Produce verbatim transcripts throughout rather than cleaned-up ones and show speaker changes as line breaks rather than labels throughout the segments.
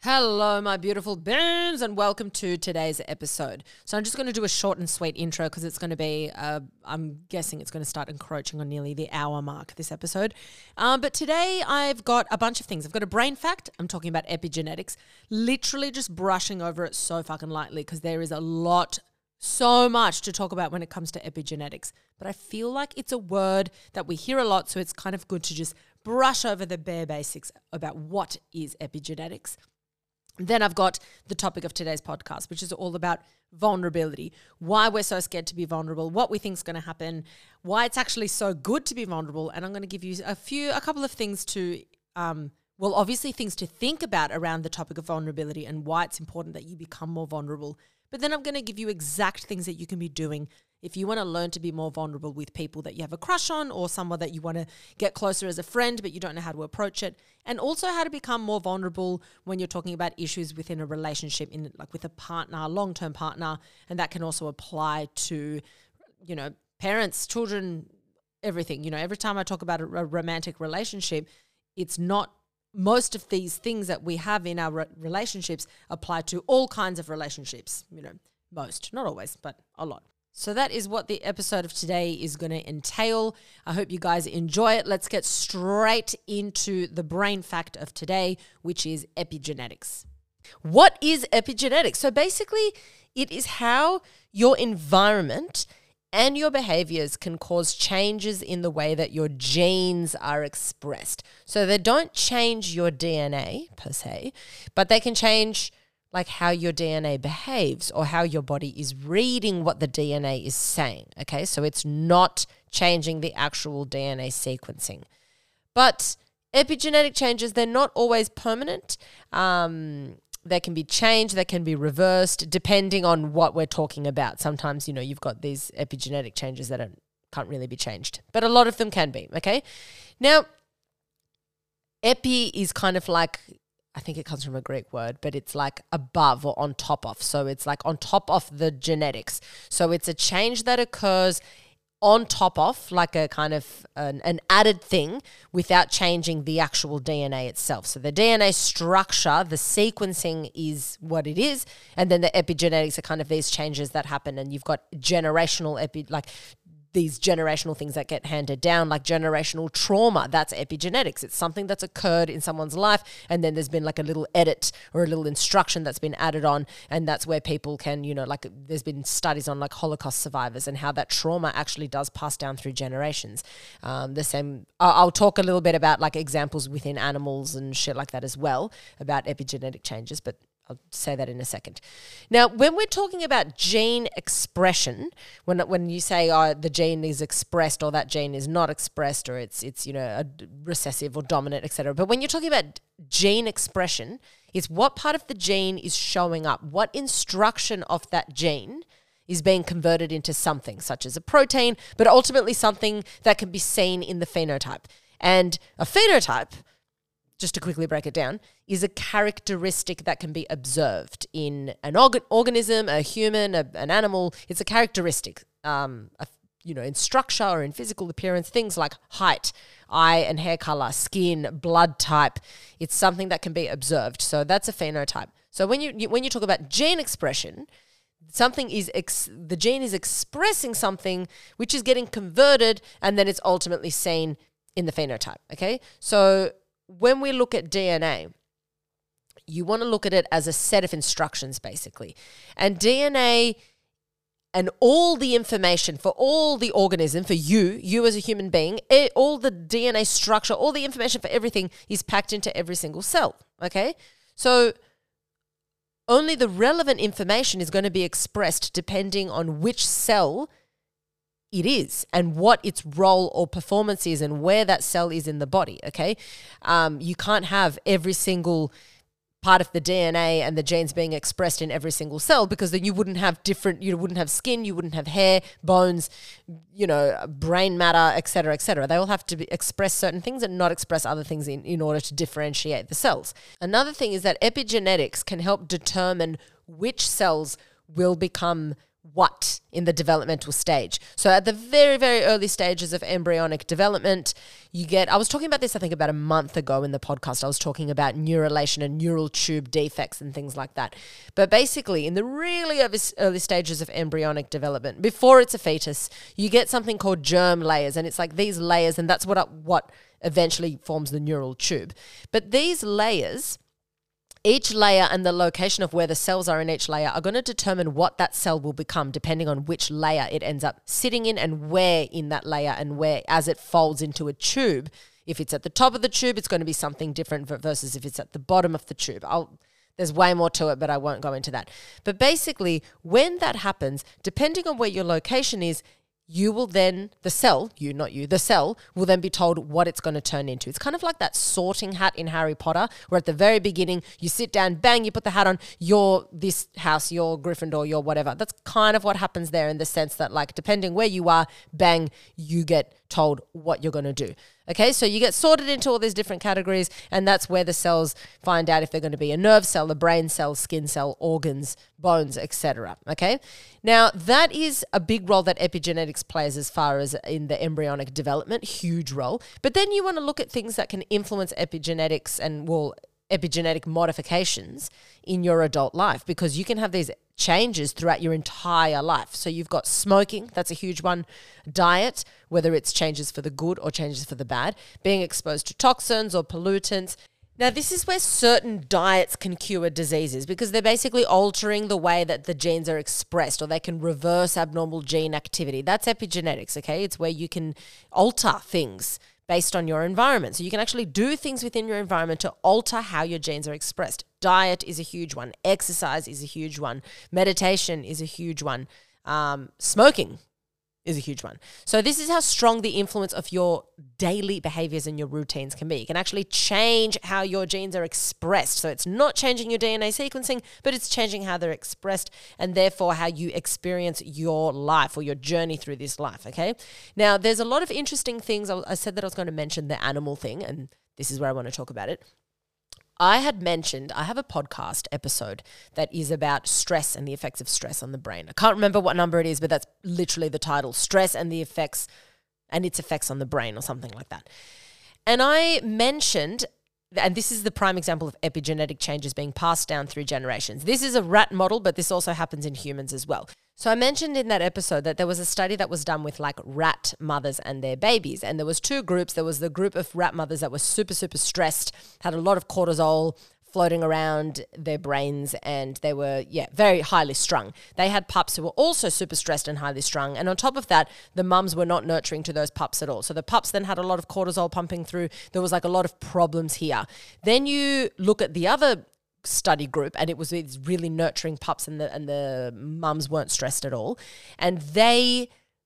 Hello, my beautiful beans, and welcome to today's episode. So I'm just going to do a short and sweet intro because it's going to be, uh, I'm guessing it's going to start encroaching on nearly the hour mark, this episode. Um, but today I've got a bunch of things. I've got a brain fact. I'm talking about epigenetics, literally just brushing over it so fucking lightly because there is a lot, so much to talk about when it comes to epigenetics. But I feel like it's a word that we hear a lot, so it's kind of good to just brush over the bare basics about what is epigenetics. Then I've got the topic of today's podcast, which is all about vulnerability, why we're so scared to be vulnerable, what we think is going to happen, why it's actually so good to be vulnerable. And I'm going to give you a few, a couple of things to, um, well, obviously things to think about around the topic of vulnerability and why it's important that you become more vulnerable. But then I'm going to give you exact things that you can be doing if you want to learn to be more vulnerable with people that you have a crush on or someone that you want to get closer as a friend but you don't know how to approach it, and also how to become more vulnerable when you're talking about issues within a relationship, in like with a partner, a long-term partner, and that can also apply to, you know, parents, children, everything. You know, every time I talk about a, a romantic relationship, it's not most of these things that we have in our re- relationships apply to all kinds of relationships, you know, most, not always, but a lot. So that is what the episode of today is going to entail. I hope you guys enjoy it. Let's get straight into the brain fact of today, which is epigenetics. What is epigenetics? So basically, it is how your environment and your behaviors can cause changes in the way that your genes are expressed. So they don't change your D N A per se, but they can change like how your D N A behaves or how your body is reading what the D N A is saying, okay? So it's not changing the actual D N A sequencing. But epigenetic changes, they're not always permanent. Um, they can be changed, they can be reversed, depending on what we're talking about. Sometimes, you know, you've got these epigenetic changes that are, can't really be changed, but a lot of them can be, okay? Now, epi is kind of like, I think it comes from a Greek word, but it's like above or on top of. So it's like on top of the genetics. So it's a change that occurs on top of, like a kind of an, an added thing without changing the actual D N A itself. So the D N A structure, the sequencing is what it is. And then the epigenetics are kind of these changes that happen. And you've got generational epi, like these generational things that get handed down, like generational trauma. That's epigenetics. It's something that's occurred in someone's life, and then there's been like a little edit or a little instruction that's been added on, and that's where people can, you know, like there's been studies on like Holocaust survivors and how that trauma actually does pass down through generations. Um, the same, I'll, I'll talk a little bit about like examples within animals and shit like that as well about epigenetic changes, but I'll say that in a second. Now, when we're talking about gene expression, when when you say oh, the gene is expressed or that gene is not expressed or it's it's you know a recessive or dominant, et cetera. But when you're talking about gene expression, it's what part of the gene is showing up, what instruction of that gene is being converted into something, such as a protein, but ultimately something that can be seen in the phenotype. And a phenotype, just to quickly break it down, is a characteristic that can be observed in an organ- organism, a human, a, an animal. It's a characteristic, um, a, you know, in structure or in physical appearance, things like height, eye and hair color, skin, blood type. It's something that can be observed. So that's a phenotype. So when you, you when you talk about gene expression, something is ex- the gene is expressing something which is getting converted, and then it's ultimately seen in the phenotype. Okay, so when we look at D N A, you want to look at it as a set of instructions, basically. And D N A and all the information for all the organism, for you, you as a human being, it, all the D N A structure, all the information for everything is packed into every single cell, okay? So only the relevant information is going to be expressed depending on which cell it is and what its role or performance is and where that cell is in the body, okay? Um, you can't have every single part of the D N A and the genes being expressed in every single cell, because then you wouldn't have different, you wouldn't have skin, you wouldn't have hair, bones, you know, brain matter, et cetera, et cetera. They all have to be, express certain things and not express other things in, in order to differentiate the cells. Another thing is that epigenetics can help determine which cells will become what in the developmental stage. So at the very, very early stages of embryonic development, you get, I was talking about this, I think about a month ago in the podcast, I was talking about neurulation and neural tube defects and things like that. But basically in the really early stages of embryonic development, before it's a fetus, you get something called germ layers, and it's like these layers, and that's what, what eventually forms the neural tube. But these layers, each layer and the location of where the cells are in each layer are going to determine what that cell will become depending on which layer it ends up sitting in and where in that layer, and where as it folds into a tube. If it's at the top of the tube, it's going to be something different versus if it's at the bottom of the tube. I'll, there's way more to it, but I won't go into that. But basically, when that happens, depending on where your location is, you will then, the cell, you, not you, the cell will then be told what it's going to turn into. It's kind of like that sorting hat in Harry Potter, where at the very beginning, you sit down, bang, you put the hat on, you're this house, you're Gryffindor, you're whatever. That's kind of what happens there, in the sense that, like, depending where you are, bang, you get told what you're going to do. Okay, so you get sorted into all these different categories, and that's where the cells find out if they're going to be a nerve cell, a brain cell, skin cell, organs, bones, et cetera. Okay, now that is a big role that epigenetics plays as far as in the embryonic development, huge role. But then you want to look at things that can influence epigenetics and, well, epigenetic modifications in your adult life, because you can have these changes throughout your entire life. So you've got smoking, that's a huge one, diet, whether it's changes for the good or changes for the bad, being exposed to toxins or pollutants. Now, this is where certain diets can cure diseases, because they're basically altering the way that the genes are expressed, or they can reverse abnormal gene activity. That's epigenetics, okay? It's where you can alter things based on your environment. So you can actually do things within your environment to alter how your genes are expressed. Diet is a huge one. Exercise is a huge one. Meditation is a huge one. Um, smoking is a huge one. So this is how strong the influence of your daily behaviors and your routines can be. It can actually change how your genes are expressed. So it's not changing your D N A sequencing, but it's changing how they're expressed, and therefore how you experience your life or your journey through this life, okay? Now, there's a lot of interesting things. I said that I was going to mention the animal thing, and this is where I want to talk about it. I had mentioned, I have a podcast episode that is about stress and the effects of stress on the brain. I can't remember what number it is, but that's literally the title, Stress and the Effects and its Effects on the Brain, or something like that. And I mentioned, and this is the prime example of epigenetic changes being passed down through generations. This is a rat model, but this also happens in humans as well. So I mentioned in that episode that there was a study that was done with like rat mothers and their babies. And there was two groups. There was the group of rat mothers that were super, super stressed, had a lot of cortisol floating around their brains, and they were, yeah, very highly strung. They had pups who were also super stressed and highly strung. And on top of that, the mums were not nurturing to those pups at all. So the pups then had a lot of cortisol pumping through. There was like a lot of problems here. Then you look at the other study group, and it was these really nurturing pups, and the and the mums weren't stressed at all. And they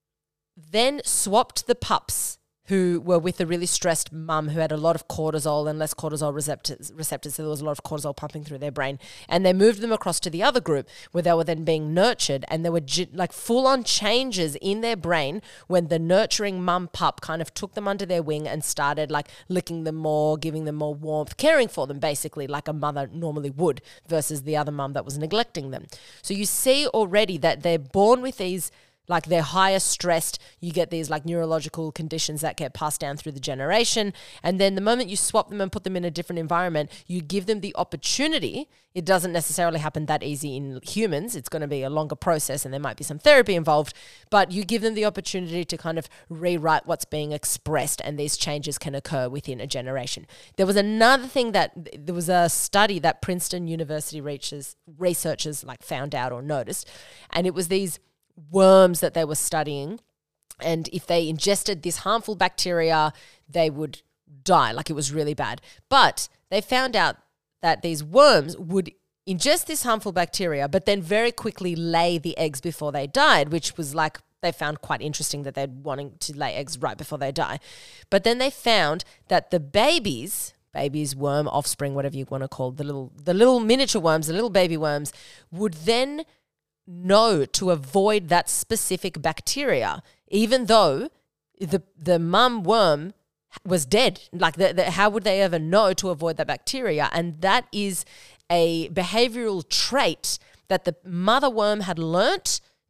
then swapped the pups who were with a really stressed mum who had a lot of cortisol and less cortisol receptors, receptors, so there was a lot of cortisol pumping through their brain. And they moved them across to the other group where they were then being nurtured, and there were gi- like full-on changes in their brain when the nurturing mum pup kind of took them under their wing and started like licking them more, giving them more warmth, caring for them basically like a mother normally would, versus the other mum that was neglecting them. So you see already that they're born with these, like they're higher stressed, you get these like neurological conditions that get passed down through the generation. And then the moment you swap them and put them in a different environment, you give them the opportunity. It doesn't necessarily happen that easy in humans. It's going to be a longer process, and there might be some therapy involved, but you give them the opportunity to kind of rewrite what's being expressed, and these changes can occur within a generation. There was another thing that, there was a study that Princeton University researchers, researchers like found out or noticed, and it was these worms that they were studying, and if they ingested this harmful bacteria, they would die, like it was really bad. But they found out that these worms would ingest this harmful bacteria, but then very quickly lay the eggs before they died, which was like, they found quite interesting that they're wanting to lay eggs right before they die. But then they found that the babies, babies, worm, offspring, whatever you want to call the little, the little miniature worms, the little baby worms, would then know to avoid that specific bacteria, even though the the mum worm was dead. Like, the, the, how would they ever know to avoid that bacteria? And that is a behavioral trait that the mother worm had learnt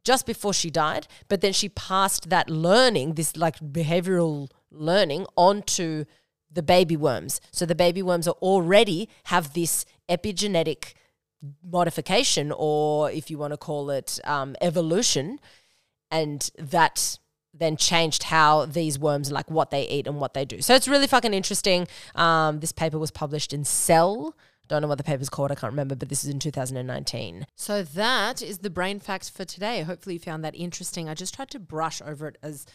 just before she died, but then she passed that learning, this like behavioral learning, onto the baby worms. So the baby worms are already have this epigenetic modification, or if you want to call it um, evolution, and that then changed how these worms, like what they eat and what they do. So it's really fucking interesting. Um, this paper was published in Cell. Don't know what the paper's called, I can't remember, but this is in two thousand nineteen. So that is the brain fact for today. Hopefully you found that interesting. I just tried to brush over it as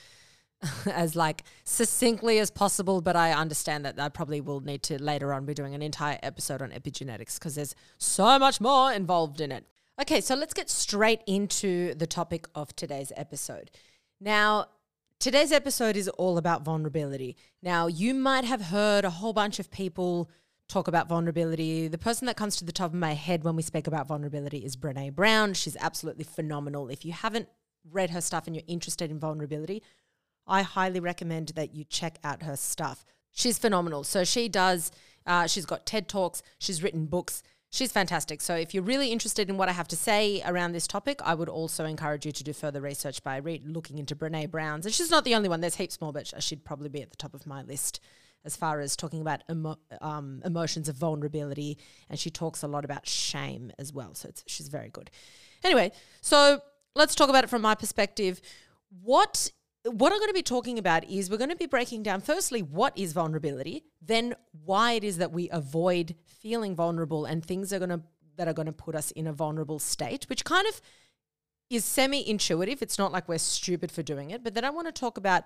as like succinctly as possible, but I understand that I probably will need to later on be doing an entire episode on epigenetics because there's so much more involved in it. Okay, so let's get straight into the topic of today's episode. Now, today's episode is all about vulnerability. Now, you might have heard a whole bunch of people talk about vulnerability. The person that comes to the top of my head when we speak about vulnerability is Brené Brown. She's absolutely phenomenal. If you haven't read her stuff and you're interested in vulnerability, I highly recommend that you check out her stuff. She's phenomenal. So she does, uh, she's got TED Talks, she's written books. She's fantastic. So if you're really interested in what I have to say around this topic, I would also encourage you to do further research by re- looking into Brené Brown's. And she's not the only one. There's heaps more, but she'd probably be at the top of my list as far as talking about emo- um, emotions of vulnerability. And she talks a lot about shame as well. So it's, she's very good. Anyway, so let's talk about it from my perspective. What What I'm going to be talking about is we're going to be breaking down, firstly, what is vulnerability, then why it is that we avoid feeling vulnerable and things are going to that are going to put us in a vulnerable state, which kind of is semi-intuitive. It's not like we're stupid for doing it. But then I want to talk about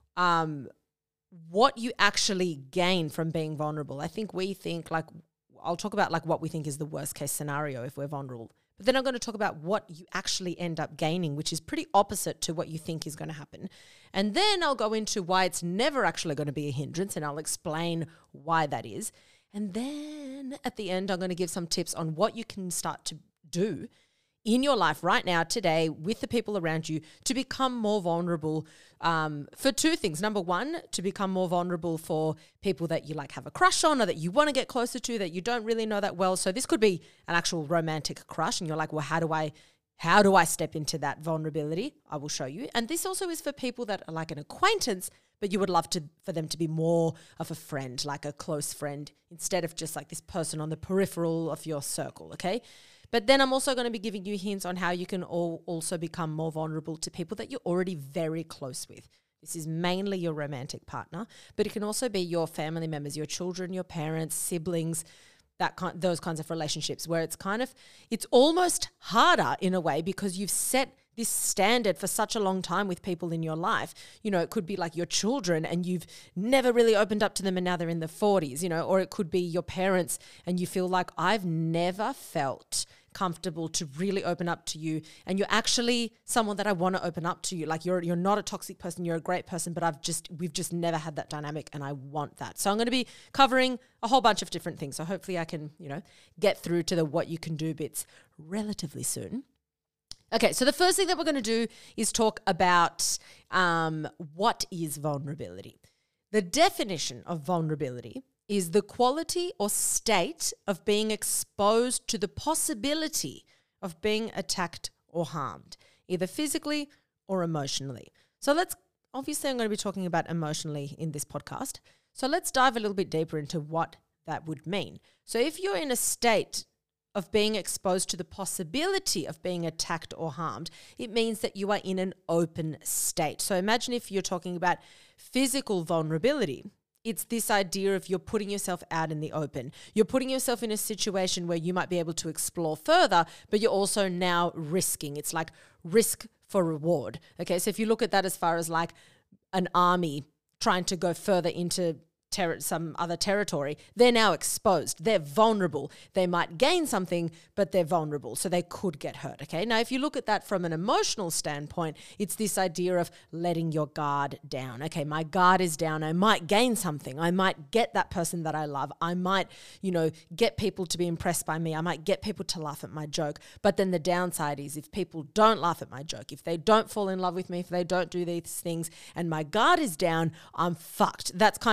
um, what you actually gain from being vulnerable. I think we think like, I'll talk about like what we think is the worst case scenario if we're vulnerable. But then I'm going to talk about what you actually end up gaining, which is pretty opposite to what you think is going to happen. And then I'll go into why it's never actually going to be a hindrance, and I'll explain why that is. And then at the end, I'm going to give some tips on what you can start to do in your life right now, today, with the people around you to become more vulnerable um, for two things. Number one, to become more vulnerable for people that you like have a crush on or that you want to get closer to that you don't really know that well. So this could be an actual romantic crush and you're like, well, how do I how do I step into that vulnerability? I will show you. And this also is for people that are like an acquaintance, but you would love to for them to be more of a friend, like a close friend, instead of just like this person on the peripheral of your circle, okay? But then I'm also going to be giving you hints on how you can all also become more vulnerable to people that you're already very close with. This is mainly your romantic partner, but it can also be your family members, your children, your parents, siblings, that kind, those kinds of relationships where it's kind of, it's almost harder in a way because you've set this standard for such a long time with people in your life. You know, it could be like your children and you've never really opened up to them and now they're in the forties, you know, or it could be your parents and you feel like I've never felt comfortable to really open up to you, and you're actually someone that I want to open up to you. Like you're you're not a toxic person, you're a great person, but I've just we've just never had that dynamic and I want that. So I'm going to be covering a whole bunch of different things. So hopefully I can, you know, get through to the what you can do bits relatively soon. Okay, so the first thing that we're going to do is talk about um, what is vulnerability. The definition of vulnerability is the quality or state of being exposed to the possibility of being attacked or harmed, either physically or emotionally. So let's, obviously I'm going to be talking about emotionally in this podcast. So let's dive a little bit deeper into what that would mean. So if you're in a state of being exposed to the possibility of being attacked or harmed, it means that you are in an open state. So imagine if you're talking about physical vulnerability. It's this idea of you're putting yourself out in the open. You're putting yourself in a situation where you might be able to explore further, but you're also now risking. It's like risk for reward. Okay, so if you look at that as far as like an army trying to go further into Ter- some other territory, they're now exposed. They're vulnerable. They might gain something, but they're vulnerable, so they could get hurt, okay? Now, if you look at that from an emotional standpoint, it's this idea of letting your guard down. Okay, my guard is down. I might gain something. I might get that person that I love. I might, you know, get people to be impressed by me. I might get people to laugh at my joke. But then the downside is if people don't laugh at my joke, if they don't fall in love with me, if they don't do these things, and my guard is down, I'm fucked. That's kind of the concept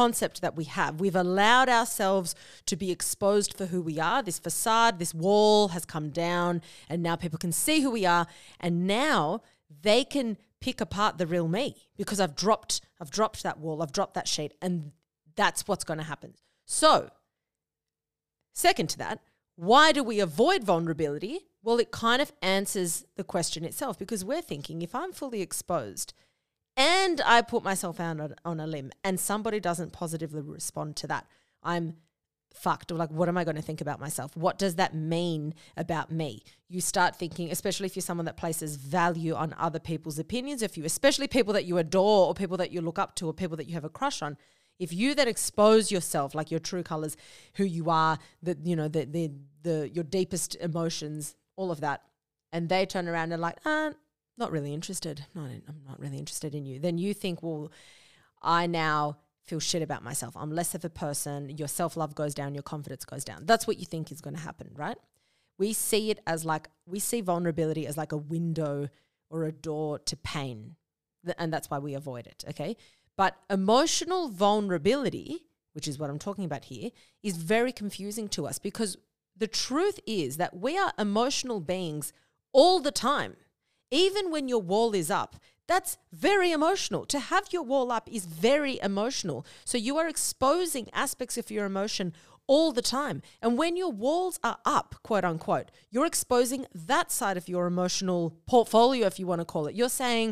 concept that we have. We've allowed ourselves to be exposed for who we are. This facade, this wall has come down, and now people can see who we are. And now they can pick apart the real me because I've dropped, I've dropped that wall, I've dropped that sheet, and that's what's going to happen. So, second to that, why do we avoid vulnerability? Well, it kind of answers the question itself, because we're thinking, if I'm fully exposed and I put myself out on, on a limb and somebody doesn't positively respond to that, I'm fucked. Or like, what am I going to think about myself? What does that mean about me? You start thinking, especially if you're someone that places value on other people's opinions, if you, especially people that you adore or people that you look up to or people that you have a crush on, if you then expose yourself, like your true colors, who you are, the, you know, the, the, the, your deepest emotions, all of that, and they turn around and like, ah, not really interested. No, I'm not really interested in you. Then you think, well, I now feel shit about myself. I'm less of a person. Your self-love goes down. Your confidence goes down. That's what you think is going to happen, right? We see it as like, we see vulnerability as like a window or a door to pain. And that's why we avoid it, okay? But emotional vulnerability, which is what I'm talking about here, is very confusing to us, because the truth is that we are emotional beings all the time. Even when your wall is up, that's very emotional. To have your wall up is very emotional. So you are exposing aspects of your emotion all the time. And when your walls are up, quote unquote, you're exposing that side of your emotional portfolio, if you want to call it. You're saying,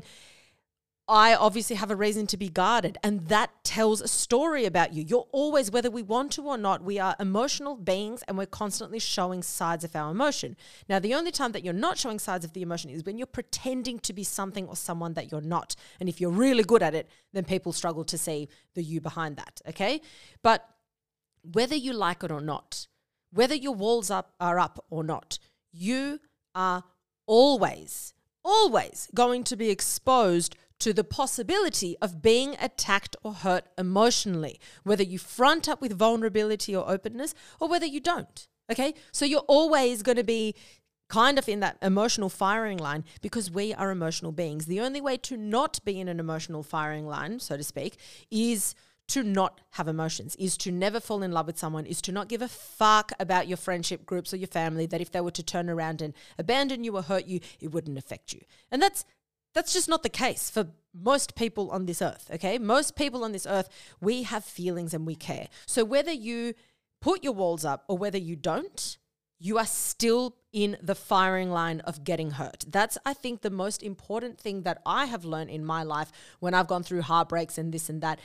I obviously have a reason to be guarded, and that tells a story about you. You're always, whether we want to or not, we are emotional beings, and we're constantly showing sides of our emotion. Now, the only time that you're not showing sides of the emotion is when you're pretending to be something or someone that you're not. And if you're really good at it, then people struggle to see the you behind that, okay? But whether you like it or not, whether your walls up are up or not, you are always, always going to be exposed to the possibility of being attacked or hurt emotionally, whether you front up with vulnerability or openness or whether you don't, okay? So you're always going to be kind of in that emotional firing line, because we are emotional beings. The only way to not be in an emotional firing line, so to speak, is to not have emotions, is to never fall in love with someone, is to not give a fuck about your friendship groups or your family, that if they were to turn around and abandon you or hurt you, it wouldn't affect you. And that's That's just not the case for most people on this earth, okay? Most people on this earth, we have feelings and we care. So whether you put your walls up or whether you don't, you are still in the firing line of getting hurt. That's, I think, the most important thing that I have learned in my life when I've gone through heartbreaks and this and that.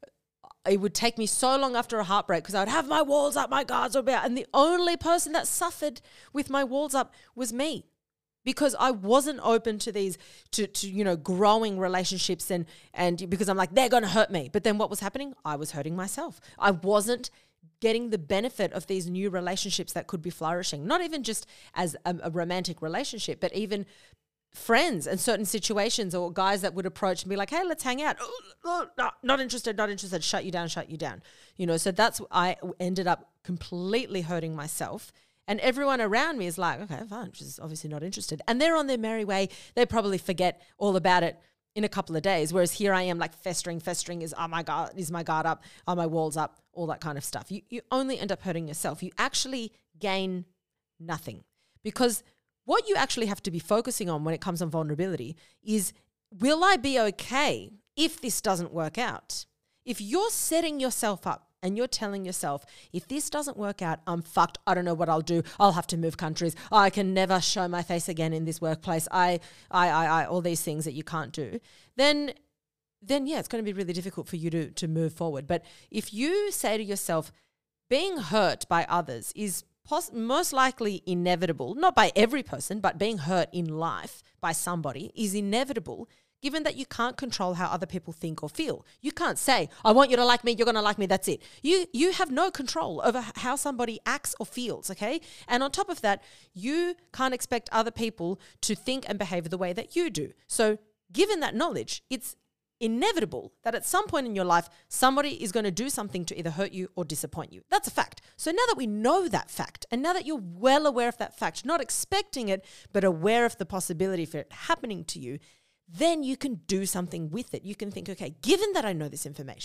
It would take me so long after a heartbreak because I would have my walls up, my guards were out, and the only person that suffered with my walls up was me. Because I wasn't open to these, to, to you know, growing relationships, and and because I'm like, they're going to hurt me. But then what was happening? I was hurting myself. I wasn't getting the benefit of these new relationships that could be flourishing, not even just as a, a romantic relationship, but even friends and certain situations, or guys that would approach and be like, hey, let's hang out. Oh, oh, no, not interested, not interested, shut you down, shut you down. You know, so that's, I ended up completely hurting myself. And everyone around me is like, okay, fine, she's obviously not interested. And they're on their merry way. They probably forget all about it in a couple of days. Whereas here I am like festering, festering is, oh my God, is my guard up? Are my walls up? All that kind of stuff. You, you only end up hurting yourself. You actually gain nothing, because what you actually have to be focusing on when it comes on vulnerability is, will I be okay if this doesn't work out? If you're setting yourself up and you're telling yourself, if this doesn't work out, I'm fucked. I don't know what I'll do. I'll have to move countries. I can never show my face again in this workplace. I, I, I, I all these things that you can't do. Then, then yeah, it's going to be really difficult for you to, to move forward. But if you say to yourself, being hurt by others is pos- most likely inevitable, not by every person, but being hurt in life by somebody is inevitable, given that you can't control how other people think or feel. You can't say, I want you to like me, you're going to like me, that's it. You you have no control over how somebody acts or feels, okay? And on top of that, you can't expect other people to think and behave the way that you do. So given that knowledge, it's inevitable that at some point in your life, somebody is going to do something to either hurt you or disappoint you. That's a fact. So now that we know that fact, and now that you're well aware of that fact, not expecting it, but aware of the possibility for it happening to you, then you can do something with it. You can think, okay, given that I know this information,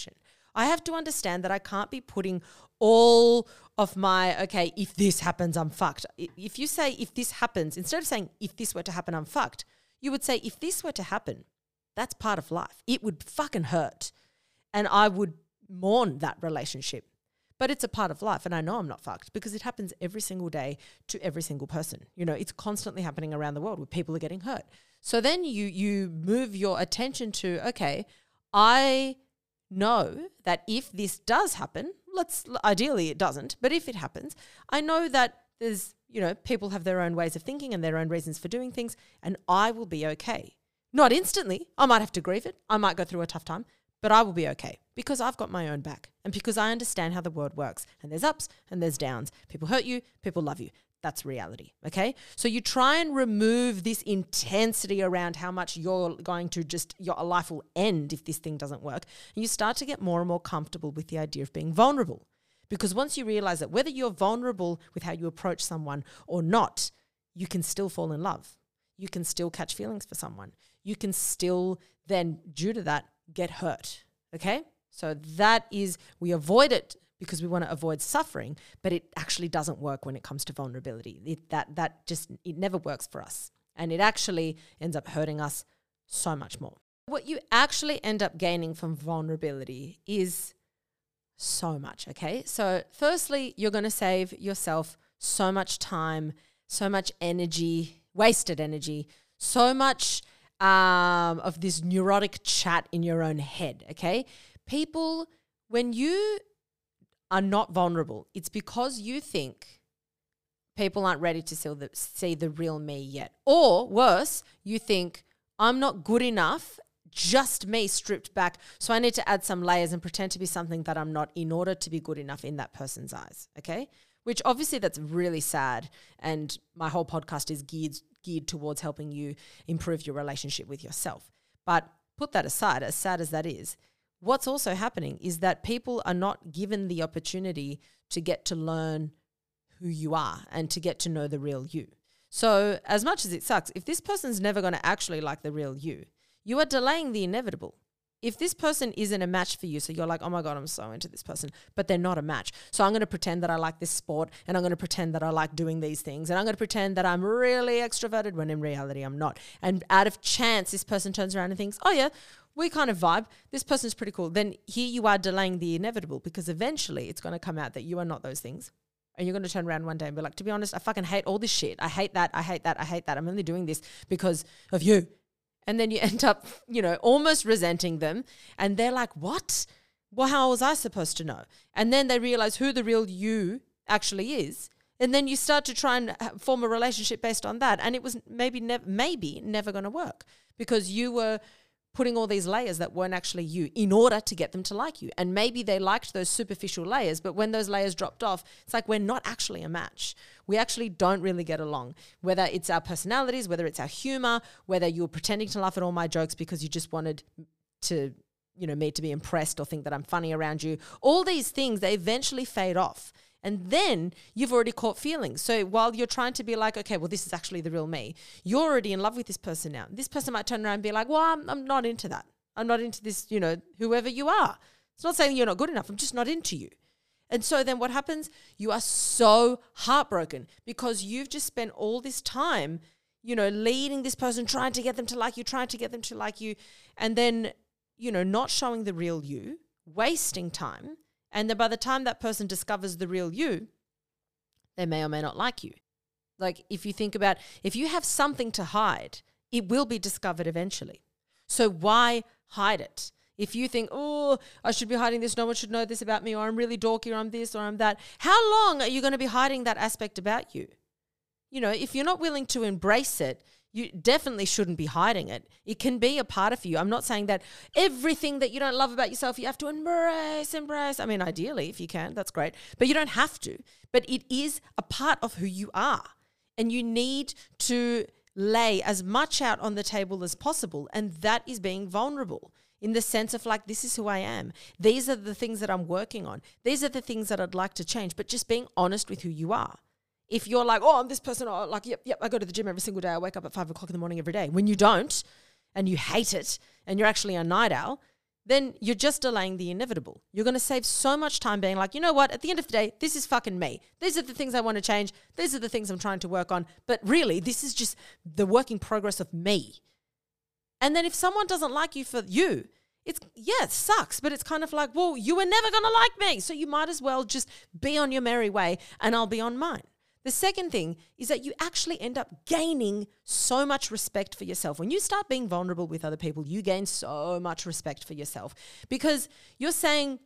I have to understand that I can't be putting all of my, okay, if this happens, I'm fucked. If you say, if this happens, instead of saying, if this were to happen, I'm fucked, you would say, if this were to happen, that's part of life. It would fucking hurt. And I would mourn that relationship. But it's a part of life, and I know I'm not fucked because it happens every single day to every single person. You know, it's constantly happening around the world where people are getting hurt. So then you you move your attention to, okay, I know that if this does happen, let's ideally it doesn't, but if it happens, I know that there's, you know, people have their own ways of thinking and their own reasons for doing things, and I will be okay. Not instantly. I might have to grieve it. I might go through a tough time, but I will be okay because I've got my own back and because I understand how the world works. And there's ups and there's downs. People hurt you, people love you. That's reality, okay? So you try and remove this intensity around how much you're going to just, your life will end if this thing doesn't work. And you start to get more and more comfortable with the idea of being vulnerable. Because once you realize that whether you're vulnerable with how you approach someone or not, you can still fall in love. You can still catch feelings for someone. You can still then, due to that, get hurt, okay? So that is, we avoid it because we want to avoid suffering, but it actually doesn't work when it comes to vulnerability. It, that that just, it never works for us. And it actually ends up hurting us so much more. What you actually end up gaining from vulnerability is so much, okay? So firstly, you're going to save yourself so much time, so much energy, wasted energy, so much um, of this neurotic chat in your own head, okay? People, when you are not vulnerable, it's because you think people aren't ready to see the, see the real me yet. Or worse, you think I'm not good enough, just me stripped back, so I need to add some layers and pretend to be something that I'm not in order to be good enough in that person's eyes, okay? Which obviously that's really sad, and my whole podcast is geared, geared towards helping you improve your relationship with yourself. But put that aside, as sad as that is, what's also happening is that people are not given the opportunity to get to learn who you are and to get to know the real you. So as much as it sucks, if this person's never going to actually like the real you, you are delaying the inevitable. If this person isn't a match for you, so you're like, oh my God, I'm so into this person, but they're not a match. So I'm going to pretend that I like this sport, and I'm going to pretend that I like doing these things, and I'm going to pretend that I'm really extroverted when in reality I'm not. And out of chance, this person turns around and thinks, oh yeah, we kind of vibe. This person's pretty cool. Then here you are delaying the inevitable, because eventually it's going to come out that you are not those things. And you're going to turn around one day and be like, to be honest, I fucking hate all this shit. I hate that. I hate that. I hate that. I'm only doing this because of you. And then you end up, you know, almost resenting them. And they're like, what? Well, how was I supposed to know? And then they realize who the real you actually is. And then you start to try and form a relationship based on that. And it was maybe, nev- maybe never going to work, because you were putting all these layers that weren't actually you in order to get them to like you. And maybe they liked those superficial layers, but when those layers dropped off, it's like we're not actually a match. We actually don't really get along, whether it's our personalities, whether it's our humor, whether you're pretending to laugh at all my jokes because you just wanted to, you know, me to be impressed or think that I'm funny around you. All these things, they eventually fade off. And then you've already caught feelings. So while you're trying to be like, okay, well, this is actually the real me, you're already in love with this person now. This person might turn around and be like, well, I'm, I'm not into that. I'm not into this, you know, whoever you are. It's not saying you're not good enough. I'm just not into you. And so then what happens? You are so heartbroken because you've just spent all this time, you know, leading this person, trying to get them to like you, trying to get them to like you, and then, you know, not showing the real you, wasting time. And then by the time that person discovers the real you, they may or may not like you. Like if you think about, if you have something to hide, it will be discovered eventually. So why hide it? If you think, oh, I should be hiding this, no one should know this about me, or I'm really dorky, or I'm this, or I'm that, how long are you going to be hiding that aspect about you? You know, if you're not willing to embrace it, you definitely shouldn't be hiding it. It can be a part of you. I'm not saying that everything that you don't love about yourself, you have to embrace, embrace. I mean, ideally, if you can, that's great. But you don't have to. But it is a part of who you are. And you need to lay as much out on the table as possible. And that is being vulnerable in the sense of like, this is who I am. These are the things that I'm working on. These are the things that I'd like to change. But just being honest with who you are. If you're like, oh, I'm this person, oh, like, yep, yep, I go to the gym every single day. I wake up at five o'clock in the morning every day. When you don't, and you hate it, and you're actually a night owl, then you're just delaying the inevitable. You're going to save so much time being like, you know what, at the end of the day, this is fucking me. These are the things I want to change. These are the things I'm trying to work on. But really, this is just the working progress of me. And then if someone doesn't like you for you, it's, yeah, it sucks, but it's kind of like, well, you were never going to like me. So you might as well just be on your merry way and I'll be on mine. The second thing is that you actually end up gaining so much respect for yourself. When you start being vulnerable with other people, you gain so much respect for yourself because you're saying,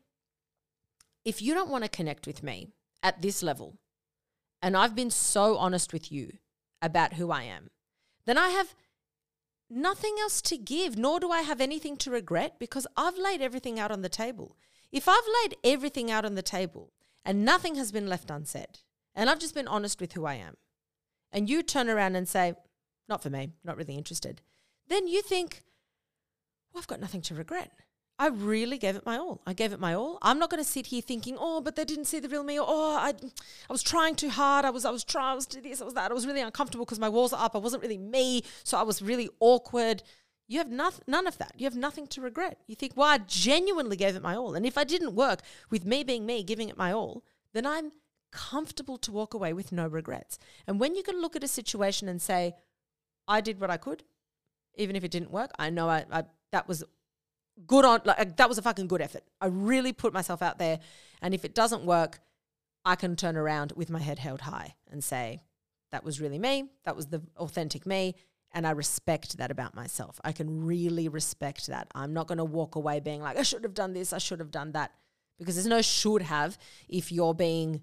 if you don't want to connect with me at this level, and I've been so honest with you about who I am, then I have nothing else to give, nor do I have anything to regret because I've laid everything out on the table. If I've laid everything out on the table and nothing has been left unsaid, and I've just been honest with who I am, and you turn around and say, not for me, not really interested, then you think, well, I've got nothing to regret. I really gave it my all. I gave it my all. I'm not going to sit here thinking, oh, but they didn't see the real me, or oh, I, I was trying too hard. I was, I was trying, I was doing this, I was that. I was really uncomfortable because my walls are up. I wasn't really me, so I was really awkward. You have nothing, none of that. You have nothing to regret. You think, well, I genuinely gave it my all. And if I didn't work with me being me, giving it my all, then I'm comfortable to walk away with no regrets. And when you can look at a situation and say, I did what I could, even if it didn't work, I know I, I that was good on, like that was a fucking good effort. I really put myself out there. And if it doesn't work, I can turn around with my head held high and say, that was really me. That was the authentic me. And I respect that about myself. I can really respect that. I'm not going to walk away being like, I should have done this, I should have done that. Because there's no should have if you're being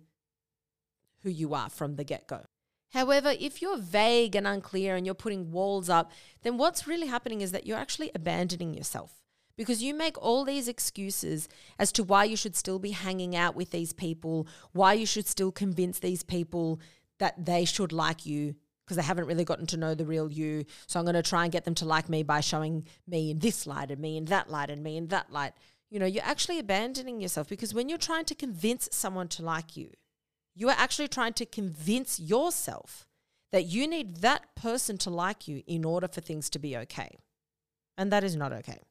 who you are from the get-go. However, if you're vague and unclear and you're putting walls up, then what's really happening is that you're actually abandoning yourself because you make all these excuses as to why you should still be hanging out with these people, why you should still convince these people that they should like you because they haven't really gotten to know the real you. So I'm going to try and get them to like me by showing me in this light and me in that light and me in that light. You know, you're actually abandoning yourself because when you're trying to convince someone to like you, you are actually trying to convince yourself that you need that person to like you in order for things to be okay. And that is not okay.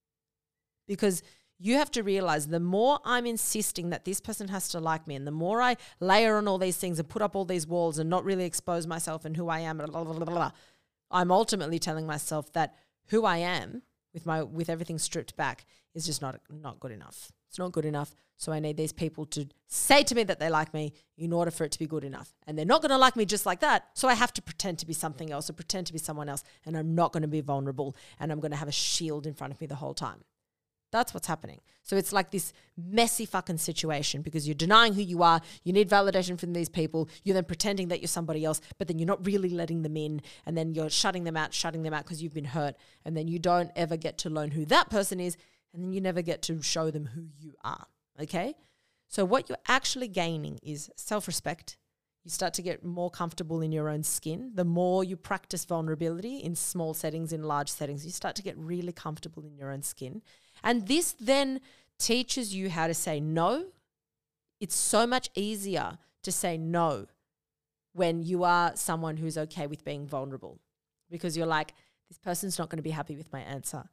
Because you have to realize the more I'm insisting that this person has to like me and the more I layer on all these things and put up all these walls and not really expose myself and who I am, blah, blah, blah, blah, I'm ultimately telling myself that who I am with my with everything stripped back is just not not good enough. It's not good enough. So I need these people to say to me that they like me in order for it to be good enough. And they're not going to like me just like that. So I have to pretend to be something else or pretend to be someone else. And I'm not going to be vulnerable and I'm going to have a shield in front of me the whole time. That's what's happening. So it's like this messy fucking situation because you're denying who you are. You need validation from these people. You're then pretending that you're somebody else, but then you're not really letting them in. And then you're shutting them out, shutting them out because you've been hurt. And then you don't ever get to learn who that person is. And then you never get to show them who you are. Okay? So what you're actually gaining is self-respect. You start to get more comfortable in your own skin. The more you practice vulnerability in small settings, in large settings, you start to get really comfortable in your own skin. And this then teaches you how to say no. It's so much easier to say no when you are someone who's okay with being vulnerable because you're like, this person's not going to be happy with my answer,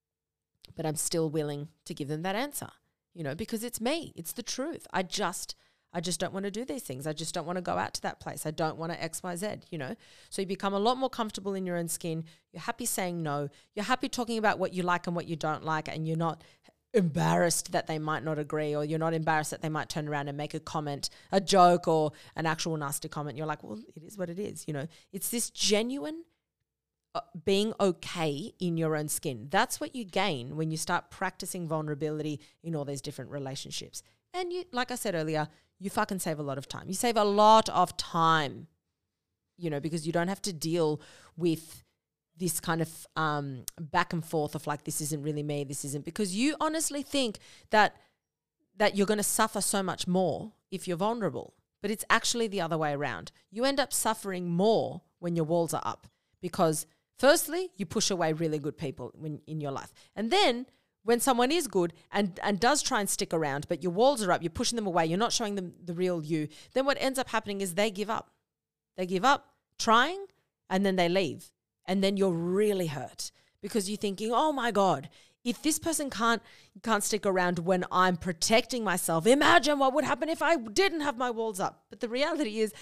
but I'm still willing to give them that answer, you know, because it's me. It's the truth. I just... I just don't want to do these things. I just don't want to go out to that place. I don't want to X, Y, Z, you know. So you become a lot more comfortable in your own skin. You're happy saying no. You're happy talking about what you like and what you don't like, and you're not embarrassed that they might not agree, or you're not embarrassed that they might turn around and make a comment, a joke or an actual nasty comment. You're like, well, it is what it is, you know. It's this genuine uh, being okay in your own skin. That's what you gain when you start practicing vulnerability in all these different relationships. And you, like I said earlier, you fucking save a lot of time. You save a lot of time, you know, because you don't have to deal with this kind of um, back and forth of like, this isn't really me, this isn't, because you honestly think that that you're going to suffer so much more if you're vulnerable. But it's actually the other way around. You end up suffering more when your walls are up because firstly, you push away really good people when, in your life. And then when someone is good and, and does try and stick around, but your walls are up, you're pushing them away, you're not showing them the real you, then what ends up happening is they give up. They give up trying and then they leave. And then you're really hurt because you're thinking, oh my God, if this person can't can't stick around when I'm protecting myself, imagine what would happen if I didn't have my walls up. But the reality is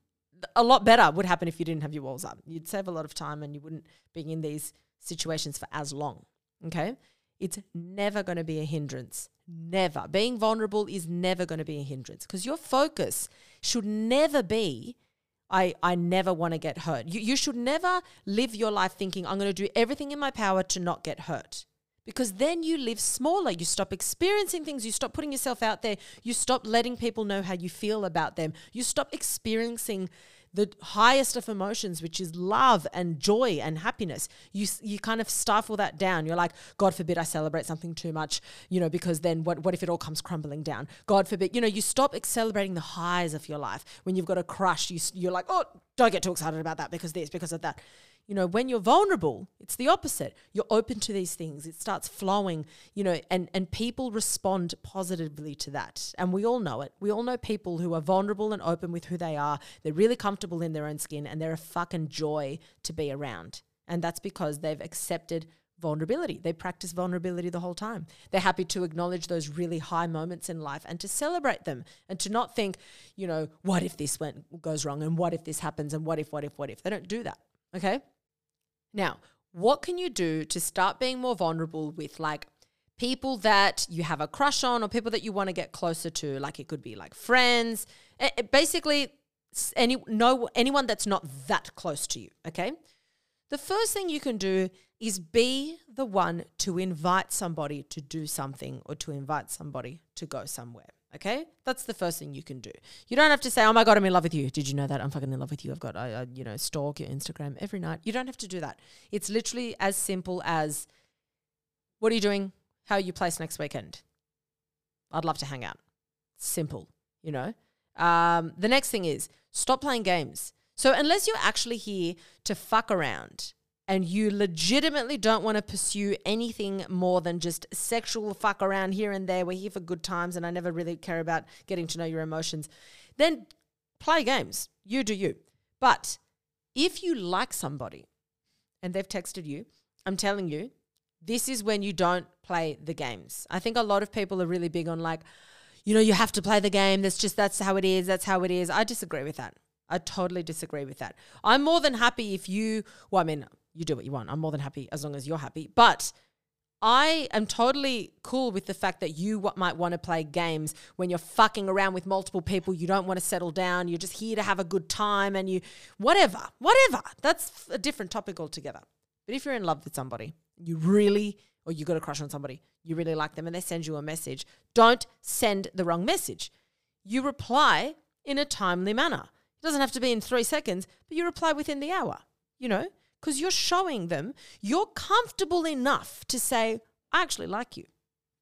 a lot better would happen if you didn't have your walls up. You'd save a lot of time and you wouldn't be in these situations for as long, okay? It's never going to be a hindrance. Never. Being vulnerable is never going to be a hindrance because your focus should never be, I, I never want to get hurt. You, you should never live your life thinking, I'm going to do everything in my power to not get hurt. Because then you live smaller. You stop experiencing things. You stop putting yourself out there. You stop letting people know how you feel about them. You stop experiencing the highest of emotions, which is love and joy and happiness. You you kind of stifle that down. You're like, God forbid I celebrate something too much, you know, because then what, what if it all comes crumbling down? God forbid, you know, you stop celebrating the highs of your life. When you've got a crush, you, you're like, oh, don't get too excited about that because this, because of that. You know, when you're vulnerable, it's the opposite. You're open to these things. It starts flowing, you know, and, and people respond positively to that. And we all know it. We all know people who are vulnerable and open with who they are. They're really comfortable in their own skin and they're a fucking joy to be around. And that's because they've accepted vulnerability. They practice vulnerability the whole time. They're happy to acknowledge those really high moments in life and to celebrate them and to not think, you know, what if this went goes wrong and what if this happens and what if, what if, what if. They don't do that, okay? Now, what can you do to start being more vulnerable with like people that you have a crush on or people that you want to get closer to? Like it could be like friends, basically any no anyone that's not that close to you, okay? The first thing you can do is be the one to invite somebody to do something or to invite somebody to go somewhere. Okay, that's the first thing you can do. You don't have to say, oh my God, I'm in love with you. Did you know that? I'm fucking in love with you. I've got, I, I, you know, stalk your Instagram every night. You don't have to do that. It's literally as simple as, what are you doing? How are you placed next weekend? I'd love to hang out. Simple, you know. Um, the next thing is stop playing games. So unless you're actually here to fuck around and you legitimately don't want to pursue anything more than just sexual fuck around here and there, we're here for good times and I never really care about getting to know your emotions, then play games. You do you. But if you like somebody and they've texted you, I'm telling you, this is when you don't play the games. I think a lot of people are really big on like, you know, you have to play the game. That's just, that's how it is. That's how it is. I disagree with that. I totally disagree with that. I'm more than happy if you, well, I mean, you do what you want. I'm more than happy as long as you're happy. But I am totally cool with the fact that you w- might want to play games when you're fucking around with multiple people. You don't want to settle down. You're just here to have a good time and you, whatever, whatever. That's a different topic altogether. But if you're in love with somebody, you really, or you got a crush on somebody, you really like them and they send you a message, don't send the wrong message. You reply in a timely manner. It doesn't have to be in three seconds, but you reply within the hour, you know, because you're showing them you're comfortable enough to say, I actually like you.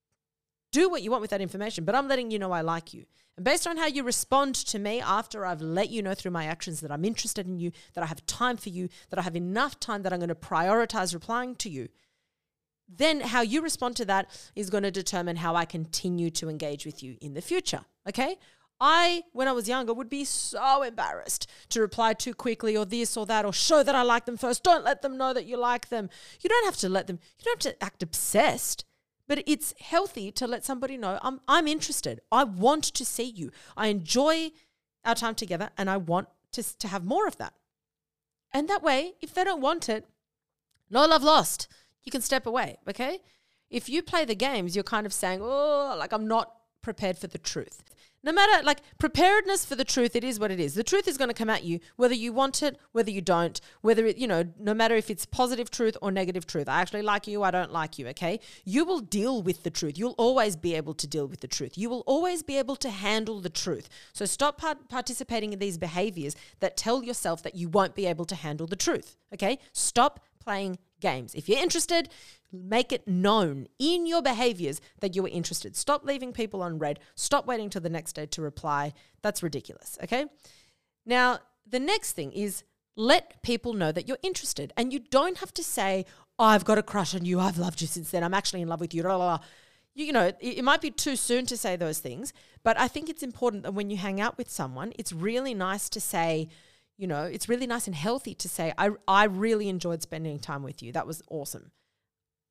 Do what you want with that information, but I'm letting you know I like you. And based on how you respond to me after I've let you know through my actions that I'm interested in you, that I have time for you, that I have enough time that I'm going to prioritize replying to you, then how you respond to that is going to determine how I continue to engage with you in the future, okay? I, when I was younger, would be so embarrassed to reply too quickly or this or that or show that I like them first. Don't let them know that you like them. You don't have to let them, you don't have to act obsessed, but it's healthy to let somebody know I'm I'm interested. I want to see you. I enjoy our time together and I want to, to have more of that. And that way, if they don't want it, no love lost. You can step away, okay? If you play the games, you're kind of saying, oh, like I'm not prepared for the truth. No matter, like, preparedness for the truth, it is what it is. The truth is going to come at you, whether you want it, whether you don't, whether it, you know, no matter if it's positive truth or negative truth. I actually like you, I don't like you, okay? You will deal with the truth. You'll always be able to deal with the truth. You will always be able to handle the truth. So stop part- participating in these behaviors that tell yourself that you won't be able to handle the truth, okay? Stop playing games. If you're interested, make it known in your behaviors that you are interested. Stop leaving people on red. Stop waiting till the next day to reply. That's ridiculous, okay? Now, the next thing is let people know that you're interested. And you don't have to say, oh, I've got a crush on you. I've loved you since then. I'm actually in love with you. Blah, blah, blah. You, you know, it, it might be too soon to say those things, but I think it's important that when you hang out with someone, it's really nice to say, you know, it's really nice and healthy to say, I, I really enjoyed spending time with you. That was awesome.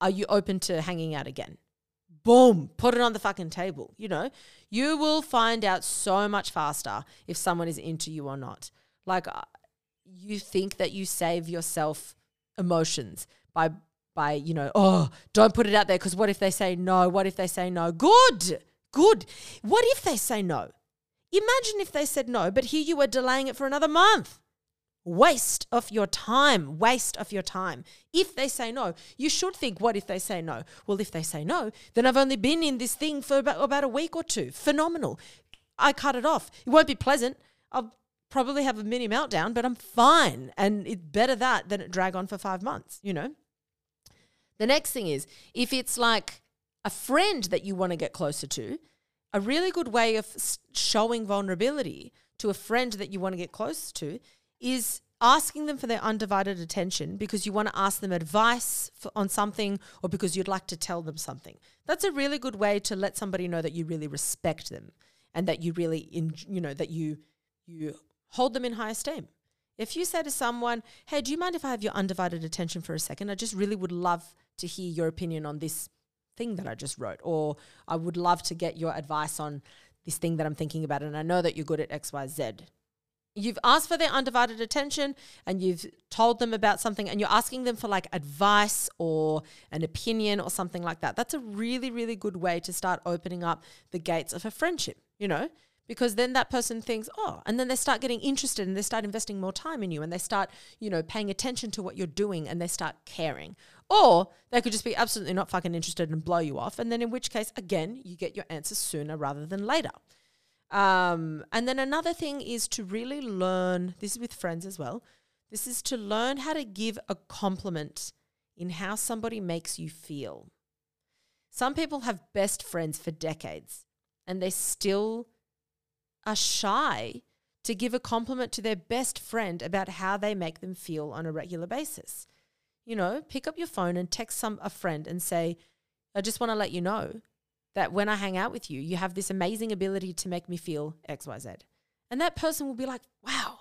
are you open to hanging out again? Boom, put it on the fucking table. You know, you will find out so much faster if someone is into you or not. Like, uh, you think that you save yourself emotions by, by you know, oh, don't put it out there because what if they say no? What if they say no? Good, good. What if they say no? Imagine if they said no, but here you were delaying it for another month. Waste of your time, waste of your time. If they say no, you should think, what if they say no? Well, if they say no, then I've only been in this thing for about, about a week or two. Phenomenal. I cut it off. It won't be pleasant. I'll probably have a mini meltdown, but I'm fine. And it's better that than it drag on for five months, you know? The next thing is, if it's like a friend that you want to get closer to, a really good way of showing vulnerability to a friend that you want to get close to is asking them for their undivided attention because you want to ask them advice for, on something, or because you'd like to tell them something. That's a really good way to let somebody know that you really respect them and that you really, in, you know, that you you hold them in high esteem. If you say to someone, hey, do you mind if I have your undivided attention for a second? I just really would love to hear your opinion on this thing that I just wrote, or I would love to get your advice on this thing that I'm thinking about, and I know that you're good at X, Y, Z. You've asked for their undivided attention and you've told them about something and you're asking them for like advice or an opinion or something like that. That's a really, really good way to start opening up the gates of a friendship, you know, because then that person thinks, oh, and then they start getting interested and they start investing more time in you and they start, you know, paying attention to what you're doing and they start caring. Or they could just be absolutely not fucking interested and blow you off. And then in which case, again, you get your answers sooner rather than later. Um, and then another thing is to really learn, this is with friends as well, this is to learn how to give a compliment in how somebody makes you feel. Some people have best friends for decades and they still are shy to give a compliment to their best friend about how they make them feel on a regular basis. You know, pick up your phone and text some a friend and say, I just want to let you know that when I hang out with you, you have this amazing ability to make me feel X, Y, Z. And that person will be like, wow.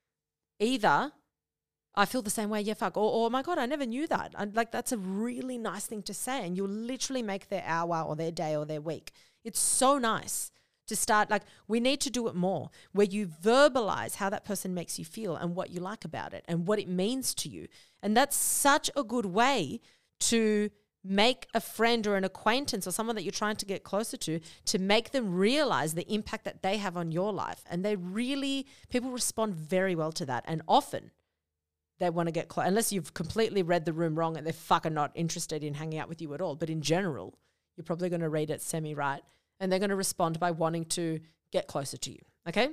Either I feel the same way, yeah, fuck. Or, oh my God, I never knew that. I'm, like, that's a really nice thing to say. And you'll literally make their hour or their day or their week. It's so nice to start, like, we need to do it more, where you verbalize how that person makes you feel and what you like about it and what it means to you. And that's such a good way to make a friend or an acquaintance or someone that you're trying to get closer to, to make them realize the impact that they have on your life. And they really, people respond very well to that. And often they want to get close, unless you've completely read the room wrong and they're fucking not interested in hanging out with you at all. But in general, you're probably going to read it semi-right and they're going to respond by wanting to get closer to you. Okay?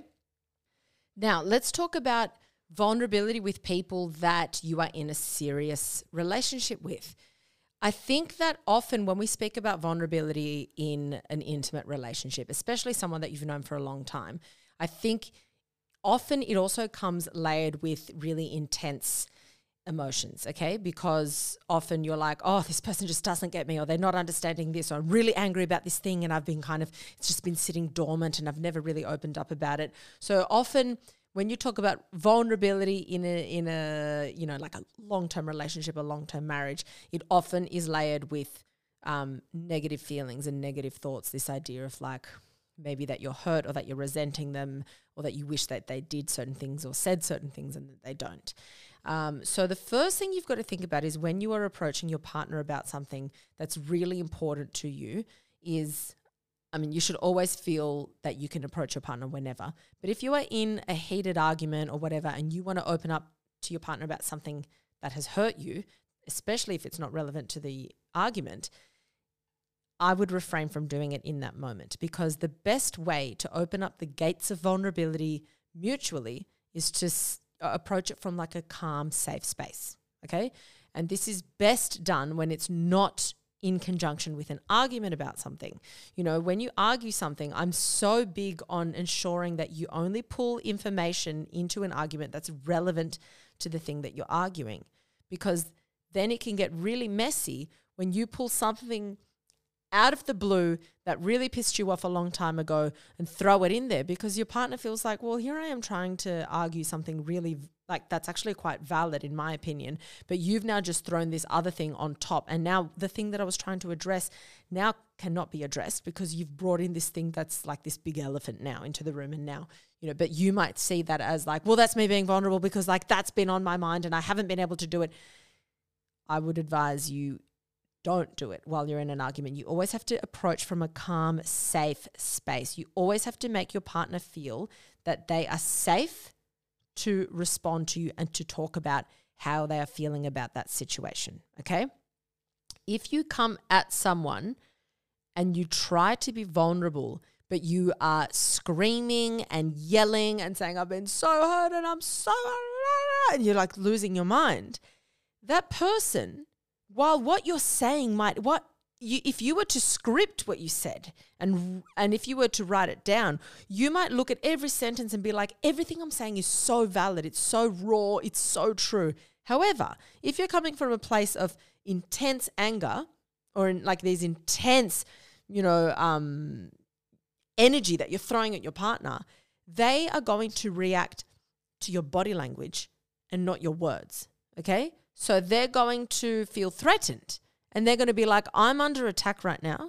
Now, let's talk about vulnerability with people that you are in a serious relationship with. I think that often when we speak about vulnerability in an intimate relationship, especially someone that you've known for a long time, I think often it also comes layered with really intense emotions, okay? Because often you're like, oh, this person just doesn't get me, or they're not understanding this, or I'm really angry about this thing and I've been kind of, it's just been sitting dormant and I've never really opened up about it. So often when you talk about vulnerability in a, in a, you know, like a long-term relationship, a long-term marriage, it often is layered with um, negative feelings and negative thoughts. This idea of like maybe that you're hurt or that you're resenting them or that you wish that they did certain things or said certain things and that they don't. Um, so the first thing you've got to think about is when you are approaching your partner about something that's really important to you is, I mean, you should always feel that you can approach your partner whenever. But if you are in a heated argument or whatever and you want to open up to your partner about something that has hurt you, especially if it's not relevant to the argument, I would refrain from doing it in that moment, because the best way to open up the gates of vulnerability mutually is to s- approach it from like a calm, safe space, okay? And this is best done when it's not in conjunction with an argument about something. You know, when you argue something, I'm so big on ensuring that you only pull information into an argument that's relevant to the thing that you're arguing, because then it can get really messy when you pull something out of the blue that really pissed you off a long time ago and throw it in there, because your partner feels like, well, here I am trying to argue something really Like, that's actually quite valid in my opinion. But you've now just thrown this other thing on top. And now the thing that I was trying to address now cannot be addressed because you've brought in this thing that's like this big elephant now into the room. And now, you know, but you might see that as like, well, that's me being vulnerable because like that's been on my mind and I haven't been able to do it. I would advise you don't do it while you're in an argument. You always have to approach from a calm, safe space. You always have to make your partner feel that they are safe to respond to you and to talk about how they are feeling about that situation, okay? If you come at someone and you try to be vulnerable, but you are screaming and yelling and saying, I've been so hurt and I'm so, and you're like losing your mind, that person, while what you're saying might, what you, if you were to script what you said and and if you were to write it down, you might look at every sentence and be like, everything I'm saying is so valid, it's so raw, it's so true. However, if you're coming from a place of intense anger or in like these intense, you know, um, energy that you're throwing at your partner, they are going to react to your body language and not your words, okay? So they're going to feel threatened and they're going to be like, I'm under attack right now.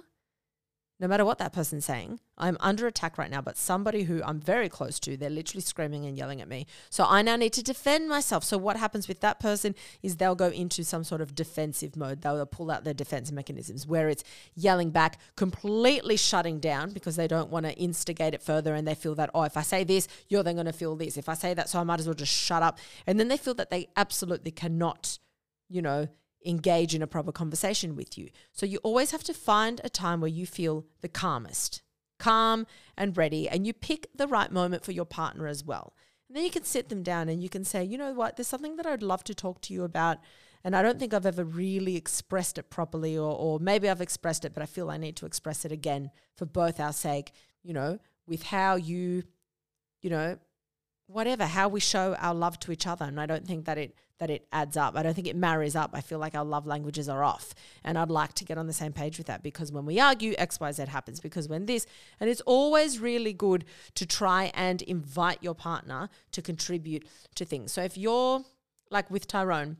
No matter what that person's saying, I'm under attack right now, but somebody who I'm very close to, they're literally screaming and yelling at me. So I now need to defend myself. So what happens with that person is they'll go into some sort of defensive mode. They'll pull out their defense mechanisms where it's yelling back, completely shutting down because they don't want to instigate it further and they feel that, oh, if I say this, you're then going to feel this. If I say that, so I might as well just shut up. And then they feel that they absolutely cannot, you know, engage in a proper conversation with you. So you always have to find a time where you feel the calmest, calm and ready, and you pick the right moment for your partner as well. And then you can sit them down and you can say, you know what, there's something that I'd love to talk to you about, and I don't think I've ever really expressed it properly, or, or maybe I've expressed it, but I feel I need to express it again for both our sake, you know, with how you, you know, whatever, how we show our love to each other. And I don't think that it that it adds up. I don't think it marries up. I feel like our love languages are off. And I'd like to get on the same page with that, because when we argue, X, Y, Z happens. Because when this, and it's always really good to try and invite your partner to contribute to things. So if you're like with Tyrone,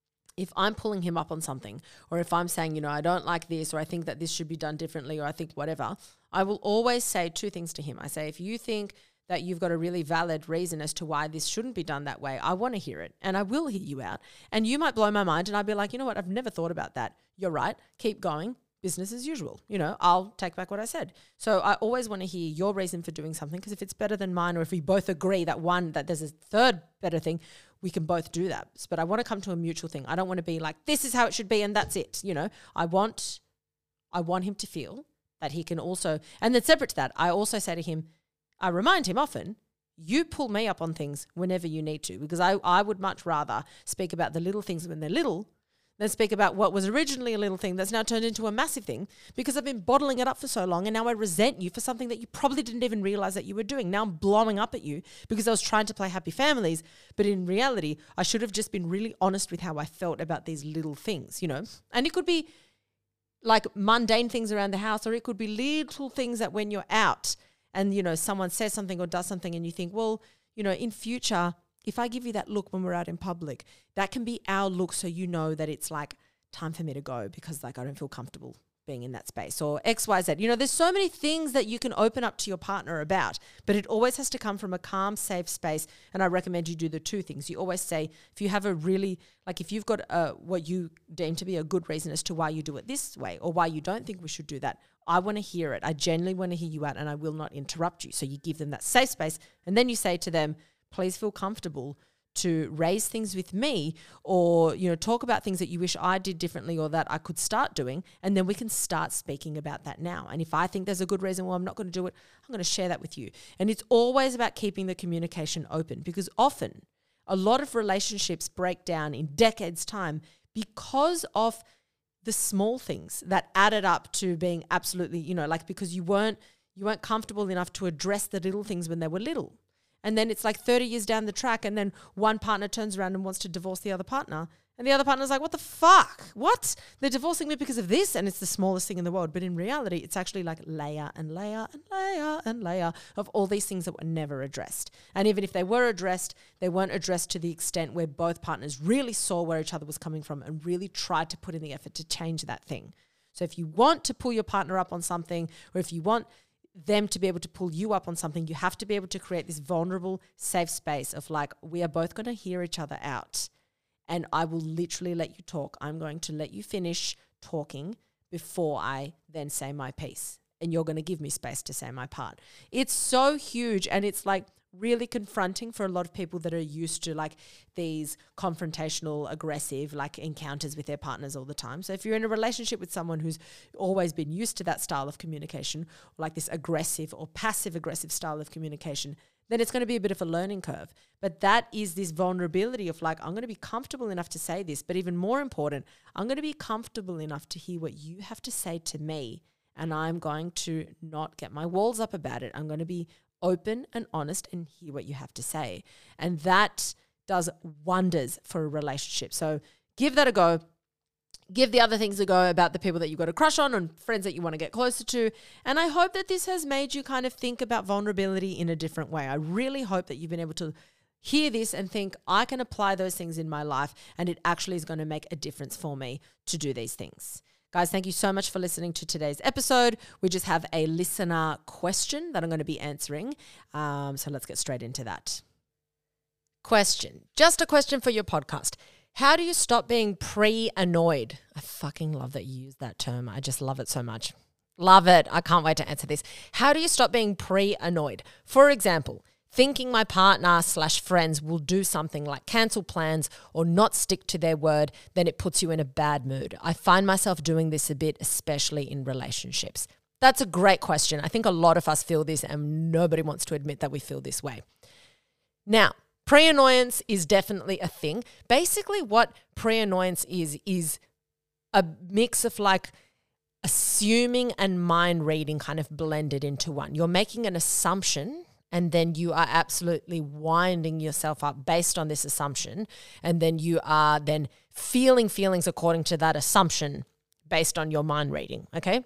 if I'm pulling him up on something, or if I'm saying, you know, I don't like this, or I think that this should be done differently, or I think whatever, I will always say two things to him. I say, if you think that you've got a really valid reason as to why this shouldn't be done that way, I want to hear it, and I will hear you out. And you might blow my mind, and I'd be like, you know what, I've never thought about that. You're right. Keep going. Business as usual. You know, I'll take back what I said. So I always want to hear your reason for doing something, because if it's better than mine, or if we both agree that one, that there's a third better thing, we can both do that. But I want to come to a mutual thing. I don't want to be like, this is how it should be and that's it. You know, I want, I want him to feel that he can also, and then separate to that, I also say to him, I remind him often, you pull me up on things whenever you need to, because I, I would much rather speak about the little things when they're little than speak about what was originally a little thing that's now turned into a massive thing, because I've been bottling it up for so long, and now I resent you for something that you probably didn't even realize that you were doing. Now I'm blowing up at you because I was trying to play happy families, but in reality, I should have just been really honest with how I felt about these little things, you know? And it could be like mundane things around the house, or it could be little things that when you're out and, you know, someone says something or does something and you think, well, you know, in future, if I give you that look when we're out in public, that can be our look, so you know that it's like time for me to go, because like I don't feel comfortable being in that space, or X, Y, Z. You know, there's so many things that you can open up to your partner about, but it always has to come from a calm, safe space. And I recommend you do the two things. You always say, if you have a really, like if you've got a, what you deem to be a good reason as to why you do it this way, or why you don't think we should do that, I want to hear it. I genuinely want to hear you out, and I will not interrupt you. So you give them that safe space, and then you say to them, please feel comfortable to raise things with me, or, you know, talk about things that you wish I did differently or that I could start doing, and then we can start speaking about that now. And if I think there's a good reason why I'm not going to do it, I'm going to share that with you. And it's always about keeping the communication open, because often a lot of relationships break down in decades' time because of the small things that added up to being absolutely, you know, like because you weren't you weren't comfortable enough to address the little things when they were little. And then it's like thirty years down the track, and then one partner turns around and wants to divorce the other partner. And the other partner's like, what the fuck? What? They're divorcing me because of this? And it's the smallest thing in the world. But in reality, it's actually like layer and layer and layer and layer of all these things that were never addressed. And even if they were addressed, they weren't addressed to the extent where both partners really saw where each other was coming from and really tried to put in the effort to change that thing. So if you want to pull your partner up on something, or if you want them to be able to pull you up on something, you have to be able to create this vulnerable, safe space of like, we are both going to hear each other out. And I will literally let you talk. I'm going to let you finish talking before I then say my piece. And you're going to give me space to say my part. It's so huge. And it's like really confronting for a lot of people that are used to like these confrontational, aggressive like encounters with their partners all the time. So if you're in a relationship with someone who's always been used to that style of communication, like this aggressive or passive aggressive style of communication, then it's going to be a bit of a learning curve. But that is this vulnerability of like, I'm going to be comfortable enough to say this, but even more important, I'm going to be comfortable enough to hear what you have to say to me, and I'm going to not get my walls up about it. I'm going to be open and honest and hear what you have to say. And that does wonders for a relationship. So give that a go. Give the other things a go about the people that you've got a crush on and friends that you want to get closer to. And I hope that this has made you kind of think about vulnerability in a different way. I really hope that you've been able to hear this and think, I can apply those things in my life and it actually is going to make a difference for me to do these things. Guys, thank you so much for listening to today's episode. We just have a listener question that I'm going to be answering. Um, so let's get straight into that. Question. Just a question for your podcast. How do you stop being pre-annoyed? I fucking love that you use that term. I just love it so much. Love it. I can't wait to answer this. How do you stop being pre-annoyed? For example, thinking my partner slash friends will do something like cancel plans or not stick to their word, then it puts you in a bad mood. I find myself doing this a bit, especially in relationships. That's a great question. I think a lot of us feel this and nobody wants to admit that we feel this way. Now, pre-annoyance is definitely a thing. Basically what pre-annoyance is, is a mix of like assuming and mind reading kind of blended into one. You're making an assumption and then you are absolutely winding yourself up based on this assumption. And then you are then feeling feelings according to that assumption based on your mind reading, okay?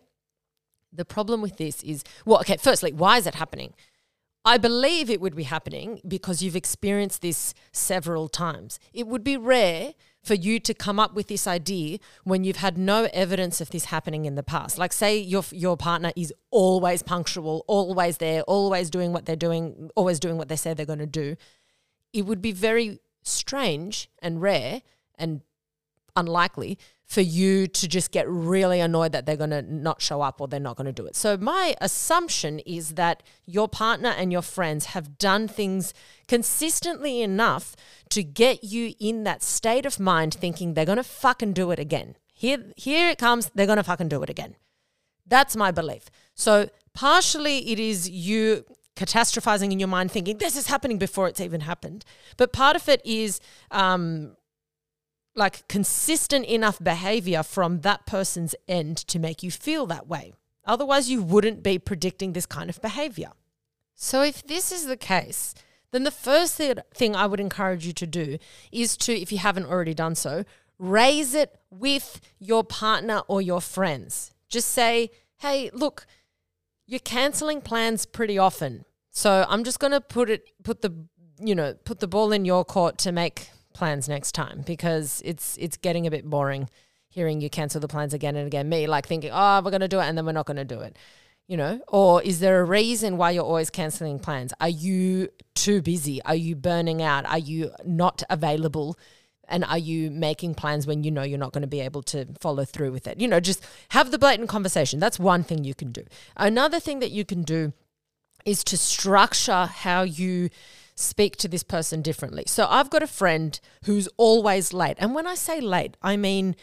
The problem with this is, well, okay, firstly, why is it happening? I believe it would be happening because you've experienced this several times. It would be rare for you to come up with this idea when you've had no evidence of this happening in the past. Like say your your partner is always punctual, always there, always doing what they're doing, always doing what they say they're going to do. It would be very strange and rare and unlikely for you to just get really annoyed that they're going to not show up or they're not going to do it. So my assumption is that your partner and your friends have done things consistently enough to get you in that state of mind thinking they're going to fucking do it again. Here, here it comes, they're going to fucking do it again. That's my belief. So partially it is you catastrophizing in your mind thinking this is happening before it's even happened. But part of it is um, like consistent enough behavior from that person's end to make you feel that way. Otherwise, you wouldn't be predicting this kind of behavior. So if this is the case, then the first thing I would encourage you to do is to, if you haven't already done so, raise it with your partner or your friends. Just say, hey, look, you're canceling plans pretty often. So I'm just going to put it, put the, you know, put the ball in your court to make plans next time because it's it's getting a bit boring hearing you cancel the plans again and again. Me like thinking, oh, we're going to do it and then we're not going to do it, you know? Or is there a reason why you're always canceling plans? Are you too busy? Are you burning out? Are you not available? And are you making plans when you know you're not going to be able to follow through with it? You know, just have the blatant conversation. That's one thing you can do. Another thing that you can do is to structure how you speak to this person differently. So I've got a friend who's always late. And when I say late, I mean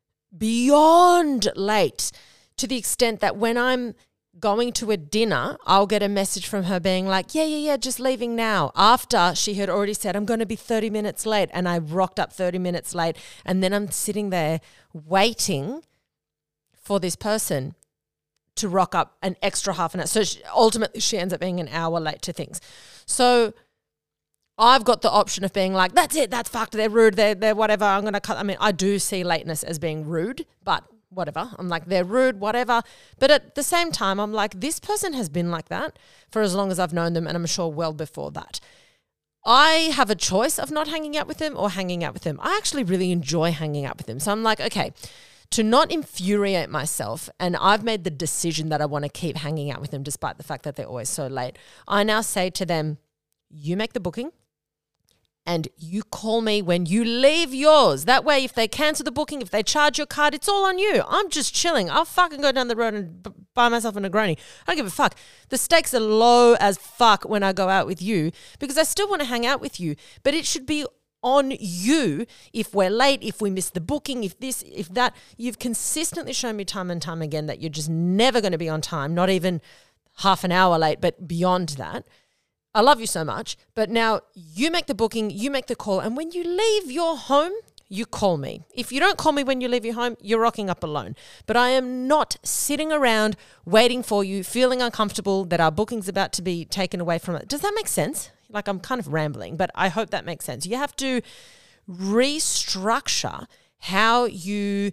beyond late, to the extent that when I'm going to a dinner, I'll get a message from her being like, yeah, yeah, yeah, just leaving now. After she had already said, I'm going to be thirty minutes late. And I rocked up thirty minutes late. And then I'm sitting there waiting for this person to rock up an extra half an hour. So she, ultimately she ends up being an hour late to things. So I've got the option of being like, that's it, that's fucked, they're rude, they're, they're whatever, I'm going to cut. I mean, I do see lateness as being rude, but whatever. I'm like, they're rude, whatever. But at the same time, I'm like, this person has been like that for as long as I've known them, and I'm sure well before that. I have a choice of not hanging out with them or hanging out with them. I actually really enjoy hanging out with them. So I'm like, okay, to not infuriate myself, and I've made the decision that I want to keep hanging out with them despite the fact that they're always so late. I now say to them, you make the booking and you call me when you leave yours. That way, if they cancel the booking, if they charge your card, it's all on you. I'm just chilling. I'll fucking go down the road and b- buy myself a Negroni. I don't give a fuck. The stakes are low as fuck when I go out with you because I still want to hang out with you, but it should be on you if we're late, if we miss the booking, if this, if that. You've consistently shown me time and time again that you're just never going to be on time, not even half an hour late, but beyond that. I love you so much, but now you make the booking, you make the call, and when you leave your home, you call me. If you don't call me when you leave your home, you're rocking up alone. But I am not sitting around waiting for you, feeling uncomfortable that our booking's about to be taken away from it. Does that make sense? Like, I'm kind of rambling, but I hope that makes sense. You have to restructure how you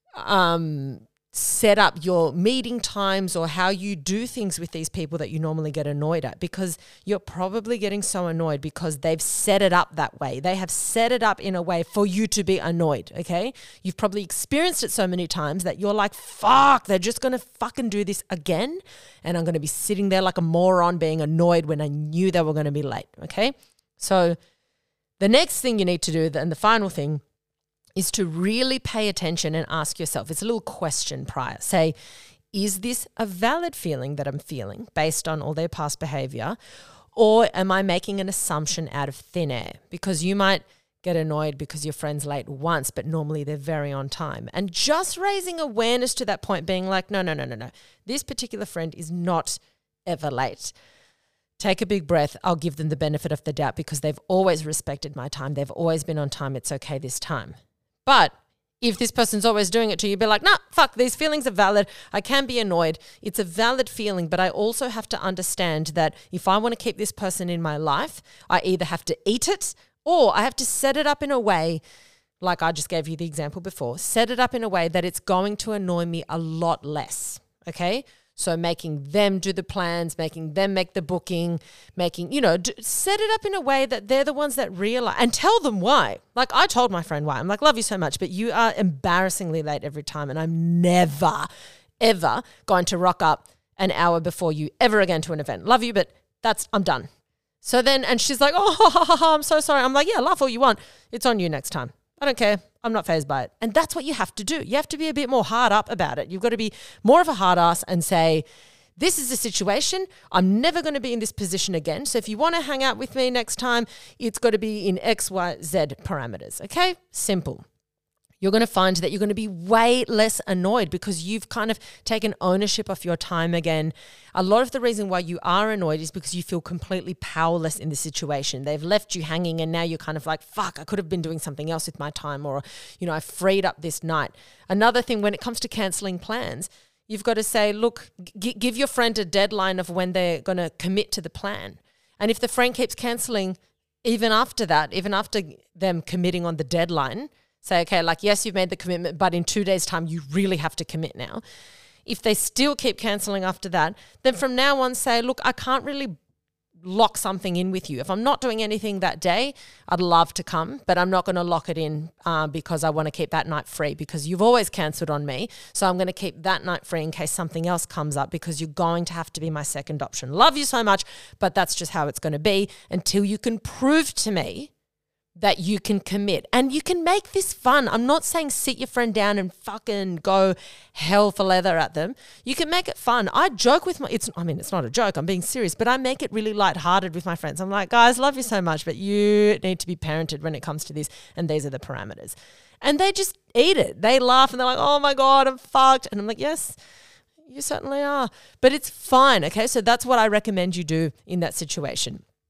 um, set up your meeting times or how you do things with these people that you normally get annoyed at, because you're probably getting so annoyed because they've set it up that way. They have set it up in a way for you to be annoyed, okay? You've probably experienced it so many times that you're like, fuck, they're just going to fucking do this again, and I'm going to be sitting there like a moron being annoyed when I knew they were going to be late, okay? So the next thing you need to do, and the final thing, is to really pay attention and ask yourself, it's a little question prior. Say, is this a valid feeling that I'm feeling based on all their past behavior, or am I making an assumption out of thin air? Because you might get annoyed because your friend's late once, but normally they're very on time. And just raising awareness to that point, being like, no, no, no, no, no. This particular friend is not ever late. Take a big breath. I'll give them the benefit of the doubt because they've always respected my time. They've always been on time. It's okay this time. But if this person's always doing it to you, be like, nah, fuck, these feelings are valid. I can be annoyed. It's a valid feeling, but I also have to understand that if I want to keep this person in my life, I either have to eat it or I have to set it up in a way, like I just gave you the example before, set it up in a way that it's going to annoy me a lot less, okay? So making them do the plans, making them make the booking, making, you know, d- set it up in a way that they're the ones that realize, and tell them why. Like I told my friend why. I'm like, love you so much, but you are embarrassingly late every time, and I'm never, ever going to rock up an hour before you ever again to an event. Love you, but that's, I'm done. So then, and she's like, oh, ha, ha, ha, ha, I'm so sorry. I'm like, yeah, laugh all you want. It's on you next time. I don't care. I'm not fazed by it. And that's what you have to do. You have to be a bit more hard up about it. You've got to be more of a hard ass and say, this is the situation. I'm never going to be in this position again. So if you want to hang out with me next time, it's got to be in X, Y, Z parameters. Okay? Simple. You're going to find that you're going to be way less annoyed because you've kind of taken ownership of your time again. A lot of the reason why you are annoyed is because you feel completely powerless in the situation. They've left you hanging and now you're kind of like, fuck, I could have been doing something else with my time, or, you know, I freed up this night. Another thing, when it comes to cancelling plans, you've got to say, look, g- give your friend a deadline of when they're going to commit to the plan. And if the friend keeps cancelling, even after that, even after them committing on the deadline, say, okay, like, yes, you've made the commitment, but in two days' time, you really have to commit now. If they still keep cancelling after that, then from now on say, look, I can't really lock something in with you. If I'm not doing anything that day, I'd love to come, but I'm not going to lock it in uh, because I want to keep that night free because you've always cancelled on me. So I'm going to keep that night free in case something else comes up because you're going to have to be my second option. Love you so much, but that's just how it's going to be until you can prove to me that you can commit. And you can make this fun. I'm not saying sit your friend down and fucking go hell for leather at them. You can make it fun. I joke with my, it's, I mean, it's not a joke, I'm being serious, but I make it really lighthearted with my friends. I'm like, guys, love you so much, but you need to be parented when it comes to this, and these are the parameters. And they just eat it. They laugh and they're like, oh my God, I'm fucked. And I'm like, yes, you certainly are. But it's fine, okay? So that's what I recommend you do in that situation.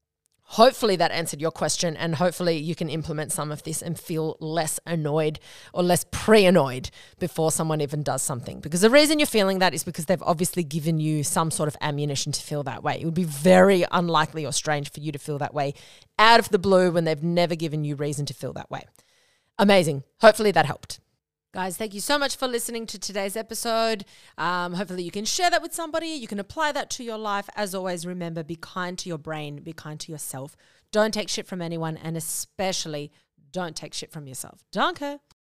Hopefully that answered your question, and hopefully you can implement some of this and feel less annoyed or less pre-annoyed before someone even does something. Because the reason you're feeling that is because they've obviously given you some sort of ammunition to feel that way. It would be very unlikely or strange for you to feel that way out of the blue when they've never given you reason to feel that way. Amazing. Hopefully that helped. Guys, thank you so much for listening to today's episode. Um, hopefully you can share that with somebody. You can apply that to your life. As always, remember, be kind to your brain, be kind to yourself. Don't take shit from anyone, and especially don't take shit from yourself. Danke.